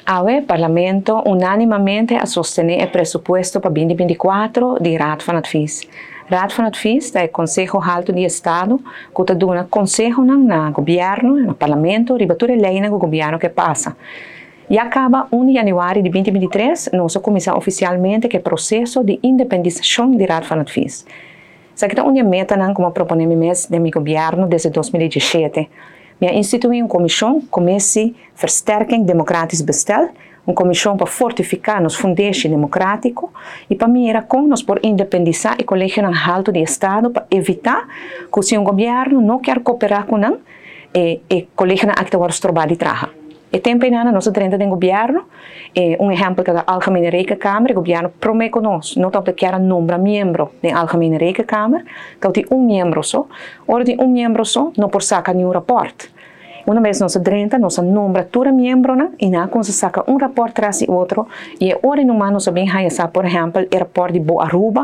O Parlamento unanimamente a sostener o presupuesto para 2024 de Raad van Advies. Raad van Advies é o Conselho Alto de Estado que está dando conselho no governo, no Parlamento, riba tudo lei no governo que passa. E acaba 1 de janeiro de 2023, nós começamos oficialmente o processo de independização de Raad van Advies. Essa é uma meta como proponemos de meu governo desde 2017. We instituem uma comissão comece versterking democratisch bestel, uma comissão para fortificar nos fundatie democrático e para mirar como nós por independizar o colégio alto de Estado para evitar que se um governo não quer cooperar com nós, o colégio acta o trabalho de trabalho. E tempo em nós dentro do governo, exemplo que a Algemene Rekenkamer, o governo promete conosco, não tanto quer nombrar membro da Algemene Rekenkamer, que tem membro só, ora de membro só, não por sacar nenhum rapport. Uma vez nós dentro, nós nombra todo membro, e na quando saca rapport atrás do outro, e ora no ano nós bem realizar, por exemplo, o rapport de Boa Aruba,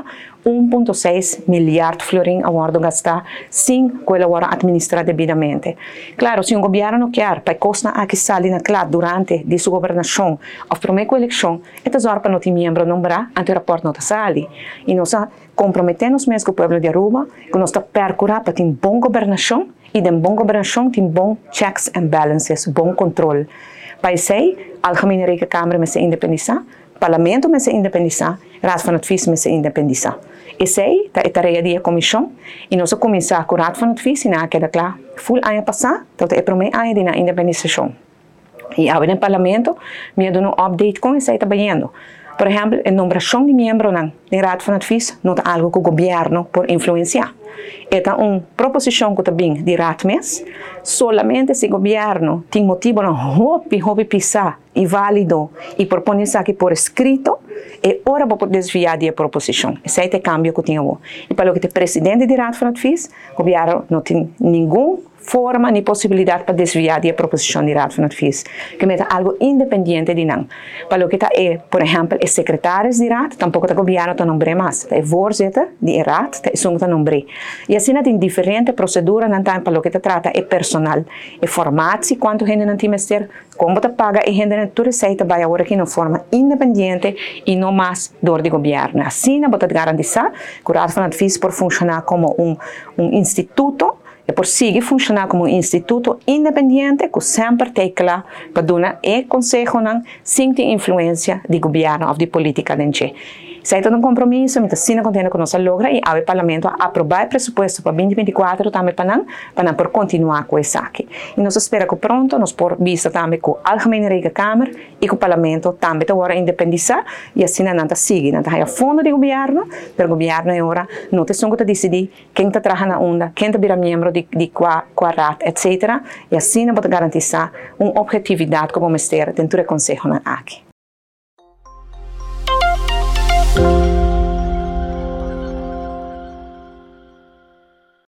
1,6 milhar florin a hora gastar, sem que ela hora administrar devidamente. Claro, se um governo não quer, para costa a que sali na claro durante de sua governação, ou prometo eleição, é hora para não ter membro nombrar, ante o rapport não sali. E nós comprometemos mesmo com o povo de Aruba, que nós está percurar para ter boa governação, e de boa governação tem bom checks and balances, bom controle. Para isso, a Algemene Rekenkamer vai se independizar, o Parlamento vai se independizar, a Raad van Advies vai se independizar. Essa é a tarefa da comissão, e nós começamos com a Raad van Advies, e na queda claro, full ano passado, então é para mim ano de independização. E agora no Parlamento, me dá um update com isso está trabalhando. Por exemplo, a nomeação de membros na Raad van Advies não é algo que o governo pode influenciar. É uma proposição que também de Raad mês, solamente se o governo tem motivo para hobby pisar e válido e propõe isso aqui por escrito, é hora para desviar da proposição. Esse é o cambio que tem agora. E para o que o presidente de Raad van Advies, o governo não tem nenhuma forma nem possibilidade para desviar da proposição de Raad van Advies, que é algo independente de não. Para o que está por exemplo, os secretários de Raad, tampouco o governo está nombre mais, é voorzitter de Raad, está nombre. E assim tem diferentes proceduras para o que trata é personal, é formação, quanto gente não tem mestre, como está paga e gente tudo isso vai agora aqui de forma independente e não mais dor de governo. Assim, pode garantizar que o Raad van Advies por funcionar como instituto, e por seguir funcionar como instituto independente que sempre tem lá para dar conselho sem ter influência do governo ou de política dentro. Se é todo um compromisso, então se não contente que nós logra e o Parlamento aprovar o presupuesto para 2024 também para por continuar com isso aqui. E nós esperamos que pronto nós por vista também com a Algemene Rekenkamer e com o Parlamento também agora independizar e assim não está seguir, não está a fundo do governo, mas o governo agora não tem que decidir quem está trabalhando na onda, quem está virando membro de Raad, etc. E assim não pode garantizar uma objetividade como vamos ter dentro do Conselho aqui.